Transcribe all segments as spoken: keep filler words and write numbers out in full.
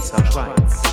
S A Schweiz.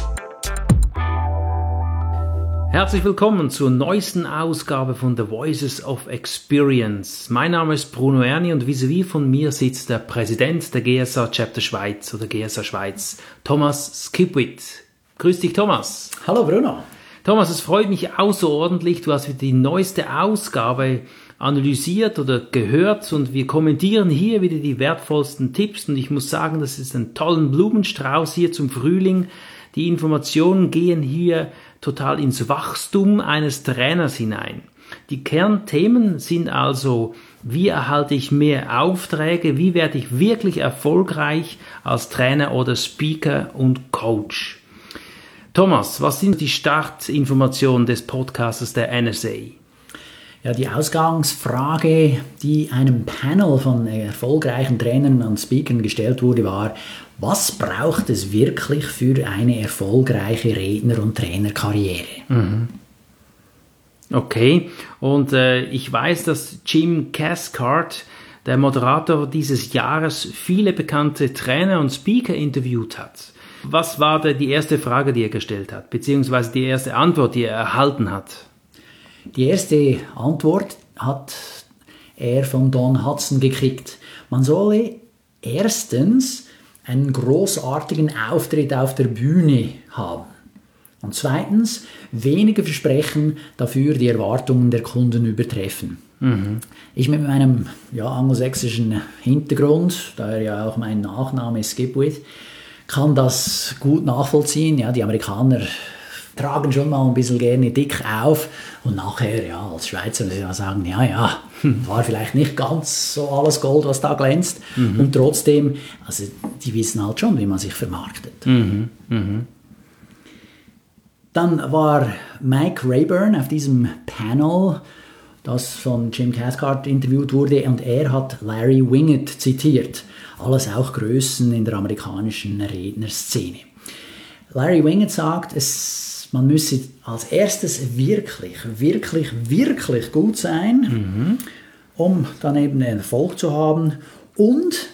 Herzlich willkommen zur neuesten Ausgabe von The Voices of Experience. Mein Name ist Bruno Erni und vis-à-vis von mir sitzt der Präsident der G S A Chapter Schweiz oder G S A Schweiz, Thomas Skipwith. Grüß dich, Thomas. Hallo, Bruno. Thomas, es freut mich außerordentlich. Du hast wieder die neueste Ausgabe analysiert oder gehört und wir kommentieren hier wieder die wertvollsten Tipps und ich muss sagen, das ist ein tollen Blumenstrauß hier zum Frühling. Die Informationen gehen hier total ins Wachstum eines Trainers hinein. Die Kernthemen sind also, wie erhalte ich mehr Aufträge, wie werde ich wirklich erfolgreich als Trainer oder Speaker und Coach. Thomas, was sind die Startinformationen des Podcasts der N S A? Ja, die Ausgangsfrage, die einem Panel von erfolgreichen Trainern und Speakern gestellt wurde, war: Was braucht es wirklich für eine erfolgreiche Redner- und Trainerkarriere? Mhm. Okay, und äh, ich weiß, dass Jim Cathcart, der Moderator dieses Jahres, viele bekannte Trainer und Speaker interviewt hat. Was war da die erste Frage, die er gestellt hat, beziehungsweise die erste Antwort, die er erhalten hat? Die erste Antwort hat er von Don Hudson gekriegt. Man solle erstens einen großartigen Auftritt auf der Bühne haben. Und zweitens, wenige versprechen, dafür die Erwartungen der Kunden übertreffen. Mhm. Ich mit meinem ja, angelsächsischen Hintergrund, daher ja auch mein Nachname Skipwith, kann das gut nachvollziehen. Ja, die Amerikaner tragen schon mal ein bisschen gerne dick auf und nachher, ja, als Schweizer muss ich ja sagen, ja, ja, war vielleicht nicht ganz so alles Gold, was da glänzt. Mhm. Und trotzdem, also die wissen halt schon, wie man sich vermarktet. Mhm. Mhm. Dann war Mike Rayburn auf diesem Panel, das von Jim Cathcart interviewt wurde, und er hat Larry Winget zitiert. Alles auch Größen in der amerikanischen Rednerszene. Larry Winget sagt, es man müsse als erstes wirklich, wirklich, wirklich gut sein, mhm. um dann eben einen Erfolg zu haben. Und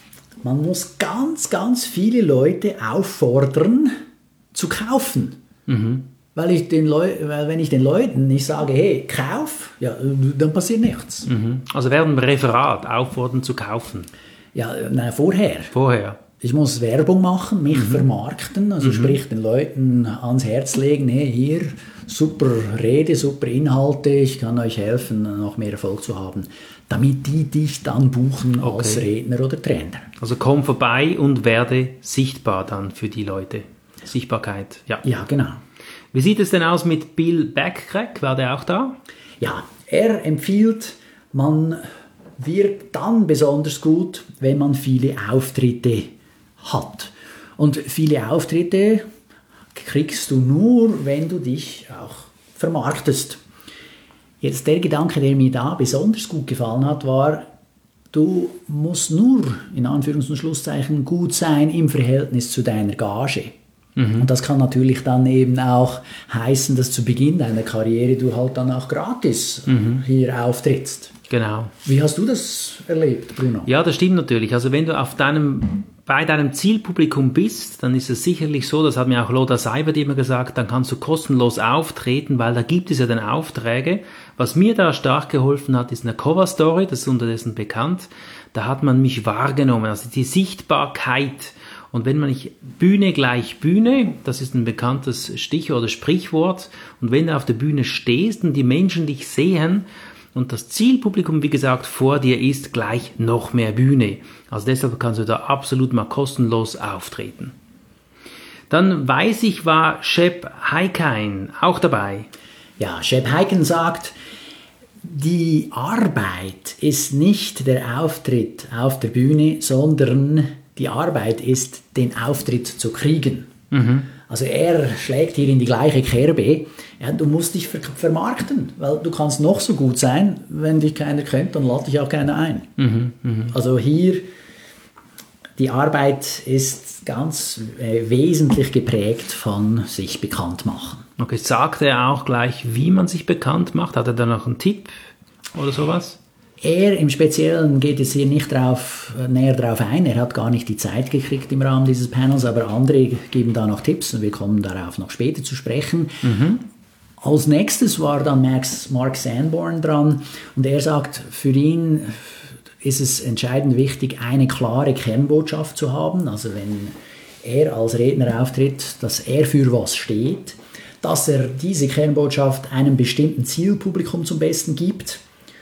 man muss ganz, ganz viele Leute auffordern, zu kaufen. Mhm. Weil, ich den Leu- weil wenn ich den Leuten nicht sage, hey, kauf, ja, dann passiert nichts. Mhm. Also während dem Referat auffordern zu kaufen? Ja, nein, vorher. Vorher. Ich muss Werbung machen, mich mhm. vermarkten, also mhm. sprich den Leuten ans Herz legen, hey, hier, super Rede, super Inhalte, ich kann euch helfen, noch mehr Erfolg zu haben, damit die dich dann buchen okay. als Redner oder Trainer. Also komm vorbei und werde sichtbar dann für die Leute. Sichtbarkeit, ja. Ja, genau. Wie sieht es denn aus mit Bill Backrack? War der auch da? Ja, er empfiehlt, man wirkt dann besonders gut, wenn man viele Auftritte hat. Und viele Auftritte kriegst du nur, wenn du dich auch vermarktest. Jetzt der Gedanke, der mir da besonders gut gefallen hat, war, du musst nur, in Anführungs- und Schlusszeichen, gut sein im Verhältnis zu deiner Gage. Mhm. Und das kann natürlich dann eben auch heißen, dass zu Beginn deiner Karriere du halt dann auch gratis mhm. hier auftrittst. Genau. Wie hast du das erlebt, Bruno? Ja, das stimmt natürlich. Also wenn du auf deinem, bei deinem Zielpublikum bist, dann ist es sicherlich so, das hat mir auch Lothar Seibert immer gesagt, dann kannst du kostenlos auftreten, weil da gibt es ja dann Aufträge. Was mir da stark geholfen hat, ist eine Cover-Story, das ist unterdessen bekannt. Da hat man mich wahrgenommen, also die Sichtbarkeit. Und wenn man nicht Bühne gleich Bühne, das ist ein bekanntes Stichwort oder Sprichwort, und wenn du auf der Bühne stehst und die Menschen dich sehen, und das Zielpublikum, wie gesagt, vor dir ist gleich noch mehr Bühne. Also deshalb kannst du da absolut mal kostenlos auftreten. Dann weiß ich, war Shep Hyken auch dabei. Ja, Shep Hyken sagt, die Arbeit ist nicht der Auftritt auf der Bühne, sondern die Arbeit ist, den Auftritt zu kriegen. Mhm. Also er schlägt hier in die gleiche Kerbe. Ja, du musst dich ver- vermarkten, weil du kannst noch so gut sein, wenn dich keiner kennt, dann lädt dich auch keiner ein. Mhm, mh. Also hier, die Arbeit ist ganz äh, wesentlich geprägt von sich bekannt machen. Okay, sagt er auch gleich, wie man sich bekannt macht? Hat er da noch einen Tipp oder sowas? Er im Speziellen geht jetzt hier nicht drauf, näher drauf ein. Er hat gar nicht die Zeit gekriegt im Rahmen dieses Panels, aber andere geben da noch Tipps und wir kommen darauf noch später zu sprechen. Mhm. Als nächstes war dann Max, Mark Sanborn dran und er sagt, für ihn ist es entscheidend wichtig, eine klare Kernbotschaft zu haben. Also wenn er als Redner auftritt, dass er für was steht, dass er diese Kernbotschaft einem bestimmten Zielpublikum zum Besten gibt,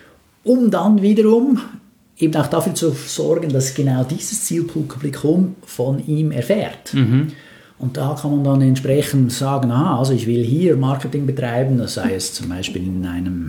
um dann wiederum eben auch dafür zu sorgen, dass genau dieses Zielpublikum von ihm erfährt. Mhm. Und da kann man dann entsprechend sagen, aha, also ich will hier Marketing betreiben, das sei es zum Beispiel in einem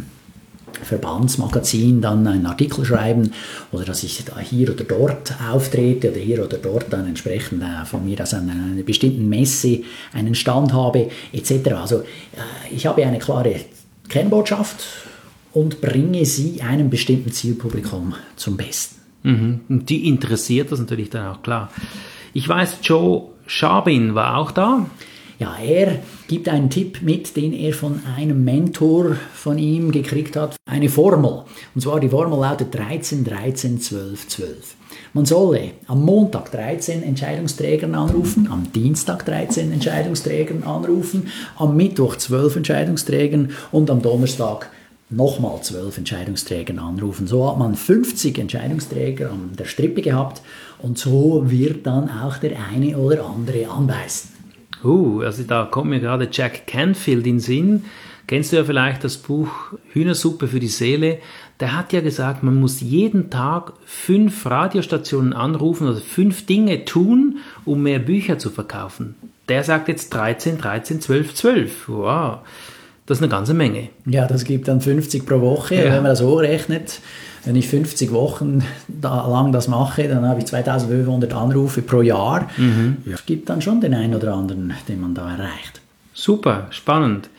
Verbandsmagazin dann einen Artikel schreiben oder dass ich da hier oder dort auftrete oder hier oder dort dann entsprechend äh, von mir aus an einer bestimmten Messe einen Stand habe et cetera. Also äh, ich habe eine klare Kernbotschaft und bringe sie einem bestimmten Zielpublikum zum Besten. Mhm. Und die interessiert das natürlich dann auch, klar. Ich weiß, Joe Schabin war auch da. Ja, er gibt einen Tipp mit, den er von einem Mentor von ihm gekriegt hat. Eine Formel. Und zwar die Formel lautet dreizehn, dreizehn, zwölf, zwölf. Man solle am Montag dreizehn Entscheidungsträgern anrufen, am Dienstag dreizehn Entscheidungsträgern anrufen, am Mittwoch zwölf Entscheidungsträgern und am Donnerstag nochmal zwölf Entscheidungsträgern anrufen. So hat man fünfzig Entscheidungsträger an der Strippe gehabt und so wird dann auch der eine oder andere anbeißen. Uh, also da kommt mir gerade Jack Canfield in den Sinn. Kennst du ja vielleicht das Buch Hühnersuppe für die Seele? Der hat ja gesagt, man muss jeden Tag fünf Radiostationen anrufen oder fünf Dinge tun, um mehr Bücher zu verkaufen. Der sagt jetzt dreizehn, dreizehn, zwölf, zwölf. Wow, das ist eine ganze Menge. Ja, das gibt dann fünfzig pro Woche. Ja. Wenn man das hochrechnet, wenn ich fünfzig Wochen da lang das mache, dann habe ich zweitausendfünfhundert Anrufe pro Jahr. Mhm. Ja, das gibt dann schon den einen oder anderen, den man da erreicht. Super, spannend.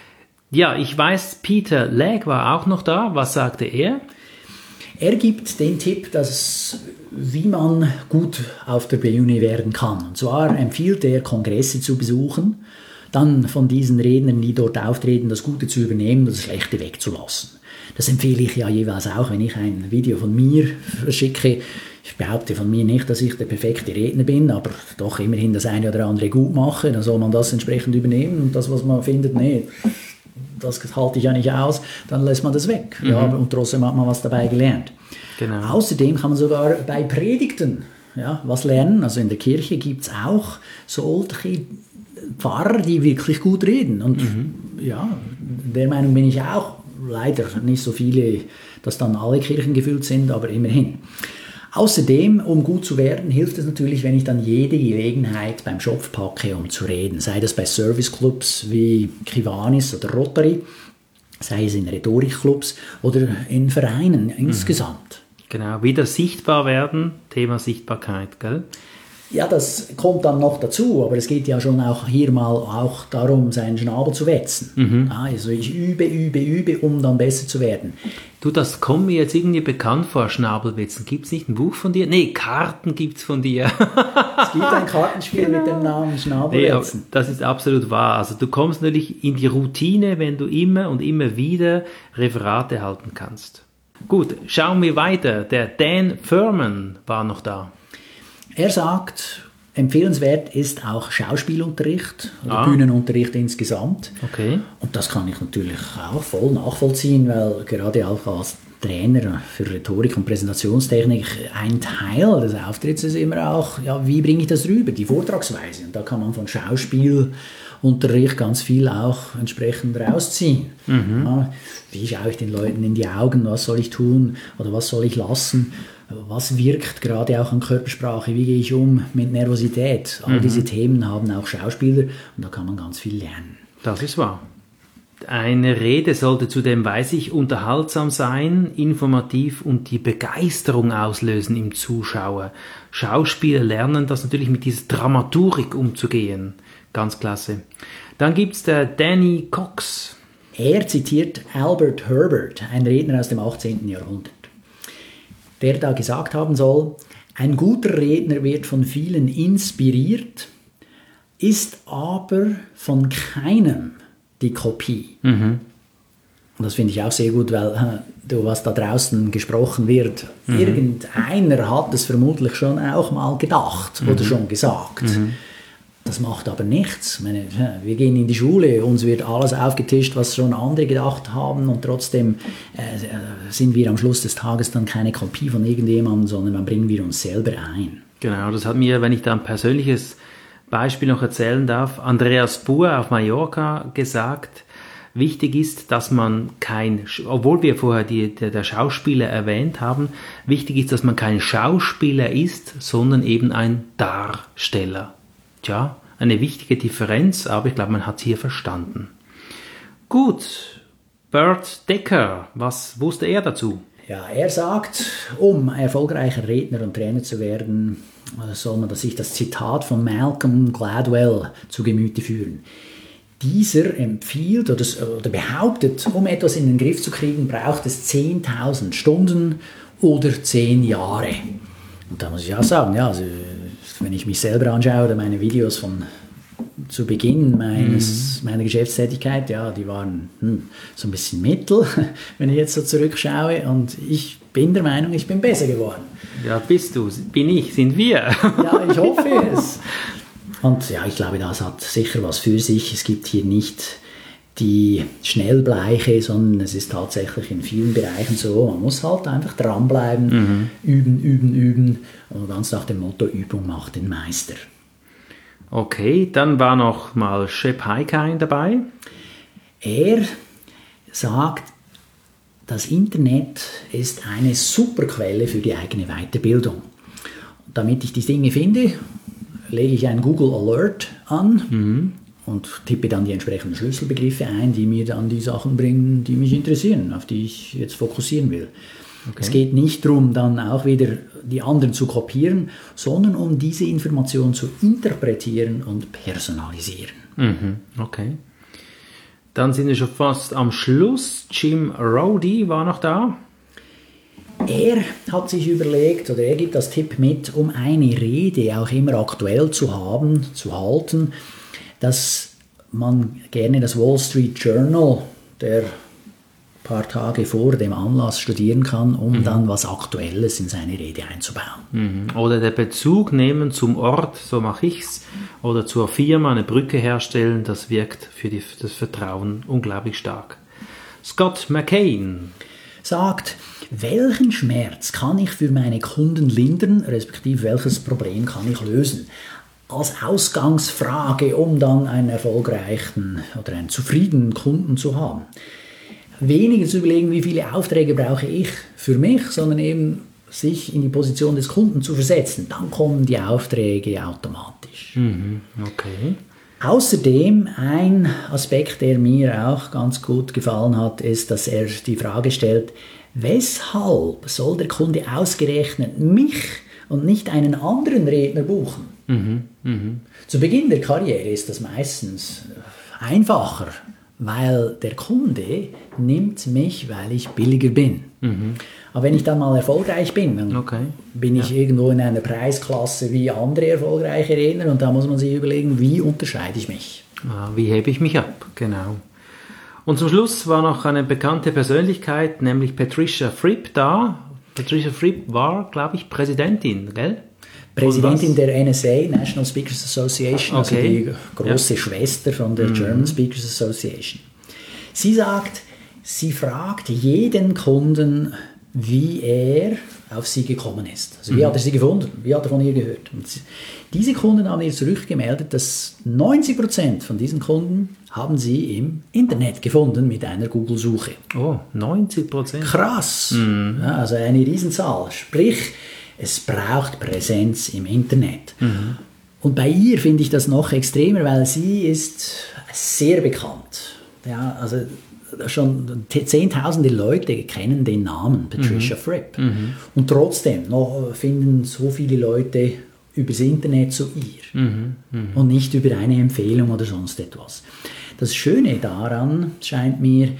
Ja, ich weiß, Peter Legg war auch noch da. Was sagte er? Er gibt den Tipp, dass, wie man gut auf der Bühne werden kann. Und zwar empfiehlt er, Kongresse zu besuchen, dann von diesen Rednern, die dort auftreten, das Gute zu übernehmen und das Schlechte wegzulassen. Das empfehle ich ja jeweils auch, wenn ich ein Video von mir verschicke. Ich behaupte von mir nicht, dass ich der perfekte Redner bin, aber doch immerhin das eine oder andere gut mache. Dann soll man das entsprechend übernehmen und das, was man findet, nee, das halte ich ja nicht aus, dann lässt man das weg. Mhm. Ja, und trotzdem hat man was dabei gelernt. Genau. Außerdem kann man sogar bei Predigten ja, was lernen. Also in der Kirche gibt es auch solche Pfarrer, die wirklich gut reden. Und mhm. ja, der Meinung bin ich auch. Leider nicht so viele, dass dann alle Kirchen gefüllt sind, aber immerhin. Außerdem, um gut zu werden, hilft es natürlich, wenn ich dann jede Gelegenheit beim Schopf packe, um zu reden. Sei das bei Serviceclubs wie Kiwanis oder Rotary, sei es in Rhetorikclubs oder in Vereinen mhm. insgesamt. Genau, wieder sichtbar werden, Thema Sichtbarkeit, gell? Ja, das kommt dann noch dazu, aber es geht ja schon auch hier mal auch darum, seinen Schnabel zu wetzen. Mhm. Also ich übe, übe, übe, um dann besser zu werden. Du, das kommt mir jetzt irgendwie bekannt vor, Schnabelwetzen. Gibt es nicht ein Buch von dir? Nee, Karten gibt's von dir. Es gibt ein Kartenspiel genau. mit dem Namen Schnabelwetzen. Nee, das ist absolut wahr. Also du kommst natürlich in die Routine, wenn du immer und immer wieder Referate halten kannst. Gut, schauen wir weiter. Der Dan Furman war noch da. Er sagt, empfehlenswert ist auch Schauspielunterricht oder ah. Bühnenunterricht insgesamt. Okay. Und das kann ich natürlich auch voll nachvollziehen, weil gerade auch als Trainer für Rhetorik und Präsentationstechnik ein Teil des Auftritts ist immer auch, ja, wie bringe ich das rüber, die Vortragsweise. Und da kann man von Schauspielunterricht ganz viel auch entsprechend rausziehen. Mhm. Ja, wie schaue ich den Leuten in die Augen, was soll ich tun oder was soll ich lassen? Was wirkt gerade auch an Körpersprache? Wie gehe ich um mit Nervosität? All mhm. diese Themen haben auch Schauspieler und da kann man ganz viel lernen. Das ist wahr. Eine Rede sollte zudem, weiß ich, unterhaltsam sein, informativ und die Begeisterung auslösen im Zuschauer. Schauspieler lernen das natürlich mit dieser Dramaturik umzugehen. Ganz klasse. Dann gibt's der Danny Cox. Er zitiert Albert Herbert, ein Redner aus dem achtzehnten Jahrhundert. Der da gesagt haben soll, ein guter Redner wird von vielen inspiriert, ist aber von keinem die Kopie. Mhm. Und das finde ich auch sehr gut, weil du, was da draußen gesprochen wird, mhm. irgendeiner hat es vermutlich schon auch mal gedacht mhm. oder schon gesagt. Mhm. Das macht aber nichts. Ich meine, wir gehen in die Schule, uns wird alles aufgetischt, was schon andere gedacht haben und trotzdem äh, sind wir am Schluss des Tages dann keine Kopie von irgendjemandem, sondern dann bringen wir uns selber ein. Genau, das hat mir, wenn ich da ein persönliches Beispiel noch erzählen darf, Andreas Buhr auf Mallorca gesagt, wichtig ist, dass man kein, obwohl wir vorher die, der, der Schauspieler erwähnt haben, wichtig ist, dass man kein Schauspieler ist, sondern eben ein Darsteller. Tja, eine wichtige Differenz, aber ich glaube, man hat es hier verstanden. Gut, Bert Decker, was wusste er dazu? Ja, er sagt, um erfolgreicher Redner und Trainer zu werden, soll man sich das Zitat von Malcolm Gladwell zu Gemüte führen. Dieser empfiehlt oder, oder behauptet, um etwas in den Griff zu kriegen, braucht es zehntausend Stunden oder zehn Jahre. Und da muss ich auch sagen, ja, also, wenn ich mich selber anschaue oder meine Videos von zu Beginn meines, mhm. meiner Geschäftstätigkeit, ja, die waren hm, so ein bisschen mittel, wenn ich jetzt so zurückschaue. Und ich bin der Meinung, ich bin besser geworden. Ja, bist du, bin ich, sind wir. Ja, ich hoffe es. Und ja, ich glaube, das hat sicher was für sich. Es gibt hier nicht die Schnellbleiche, sondern es ist tatsächlich in vielen Bereichen so, man muss halt einfach dranbleiben, mhm. üben, üben, üben und ganz nach dem Motto, Übung macht den Meister. Okay, dann war noch mal Shep Hyken dabei. Er sagt, das Internet ist eine super Quelle für die eigene Weiterbildung. Und damit ich die Dinge finde, lege ich einen Google Alert an mhm. und tippe dann die entsprechenden Schlüsselbegriffe ein, die mir dann die Sachen bringen, die mich interessieren, auf die ich jetzt fokussieren will. Okay. Es geht nicht darum, dann auch wieder die anderen zu kopieren, sondern um diese Information zu interpretieren und personalisieren. Mhm. Okay. Dann sind wir schon fast am Schluss. Jim Rowdy war noch da. Er hat sich überlegt, oder er gibt das Tipp mit, um eine Rede auch immer aktuell zu haben, zu halten, dass man gerne das Wall Street Journal der paar Tage vor dem Anlass studieren kann, um mhm. dann was Aktuelles in seine Rede einzubauen. Mhm. Oder der Bezug nehmen zum Ort, so mache ich's, oder zur Firma eine Brücke herstellen, das wirkt für die, das Vertrauen unglaublich stark. Scott McCain sagt, welchen Schmerz kann ich für meine Kunden lindern, respektive welches Problem kann ich lösen? Als Ausgangsfrage, um dann einen erfolgreichen oder einen zufriedenen Kunden zu haben. Weniger zu überlegen, wie viele Aufträge brauche ich für mich, sondern eben sich in die Position des Kunden zu versetzen. Dann kommen die Aufträge automatisch. Mhm, okay. Außerdem ein Aspekt, der mir auch ganz gut gefallen hat, ist, dass er die Frage stellt, weshalb soll der Kunde ausgerechnet mich und nicht einen anderen Redner buchen? Mhm, mh. Zu Beginn der Karriere ist das meistens einfacher, weil der Kunde nimmt mich, weil ich billiger bin. Mhm. Aber wenn ich dann mal erfolgreich bin, dann okay. bin ich ja. irgendwo in einer Preisklasse wie andere erfolgreiche Redner und da muss man sich überlegen, wie unterscheide ich mich. Ah, wie hebe ich mich ab, genau. Und zum Schluss war noch eine bekannte Persönlichkeit, nämlich Patricia Fripp da. Patricia Fripp war, glaube ich, Präsidentin, gell? Präsidentin der N S A, National Speakers Association, okay. also die große ja. Schwester von der mhm. German Speakers Association. Sie sagt, sie fragt jeden Kunden, wie er auf sie gekommen ist. Also wie mhm. hat er sie gefunden? Wie hat er von ihr gehört? Und diese Kunden haben ihr zurückgemeldet, dass neunzig Prozent von diesen Kunden haben sie im Internet gefunden mit einer Google-Suche. Oh, neunzig Prozent? Krass! Mhm. Ja, also eine Riesenzahl. Sprich, es braucht Präsenz im Internet. Mhm. Und bei ihr finde ich das noch extremer, weil sie ist sehr bekannt. Ja, also schon zehntausende Leute kennen den Namen Patricia mhm. Fripp. Mhm. Und trotzdem noch finden so viele Leute übers Internet zu ihr. Mhm. Mhm. Und nicht über eine Empfehlung oder sonst etwas. Das Schöne daran scheint mir,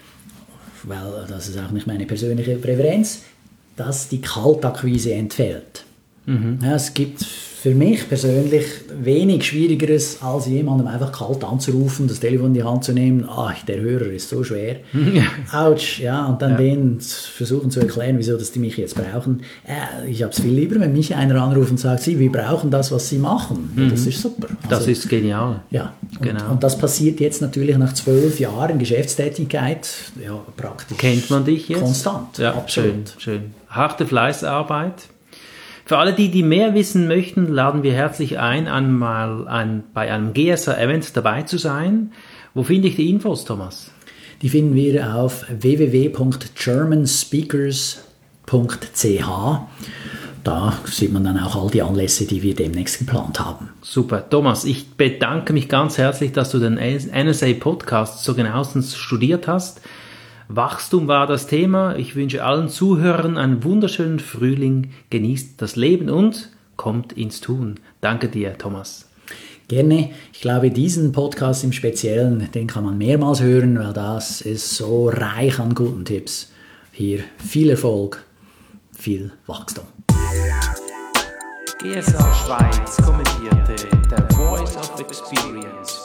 weil das ist auch nicht meine persönliche Präferenz, dass die Kaltakquise entfällt. Mhm. Ja, es gibt für mich persönlich wenig Schwierigeres, als jemandem einfach kalt anzurufen, das Telefon in die Hand zu nehmen. Ach, der Hörer ist so schwer. Autsch, ja, und dann ja. denen versuchen zu erklären, wieso dass die mich jetzt brauchen. Äh, ich habe es viel lieber, wenn mich einer anruft und sagt, sie, wir brauchen das, was sie machen. Mhm. Das ist super. Also, das ist genial. Ja, und, genau. und das passiert jetzt natürlich nach zwölf Jahren Geschäftstätigkeit, ja, praktisch. Kennt man dich jetzt? Konstant, ja, absolut. Schön, schön. Harte Fleißarbeit. Für alle, die, die mehr wissen möchten, laden wir herzlich ein, einmal ein, bei einem G S R-Event dabei zu sein. Wo finde ich die Infos, Thomas? Die finden wir auf w w w punkt german speakers punkt c h. Da sieht man dann auch all die Anlässe, die wir demnächst geplant haben. Super. Thomas, ich bedanke mich ganz herzlich, dass du den N S A-Podcast so genauestens studiert hast. Wachstum war das Thema. Ich wünsche allen Zuhörern einen wunderschönen Frühling. Genießt das Leben und kommt ins Tun. Danke dir, Thomas. Gerne. Ich glaube, diesen Podcast im Speziellen, den kann man mehrmals hören, weil das ist so reich an guten Tipps. Hier viel Erfolg, viel Wachstum. G S R Schweiz kommentierte der Voice of Experience.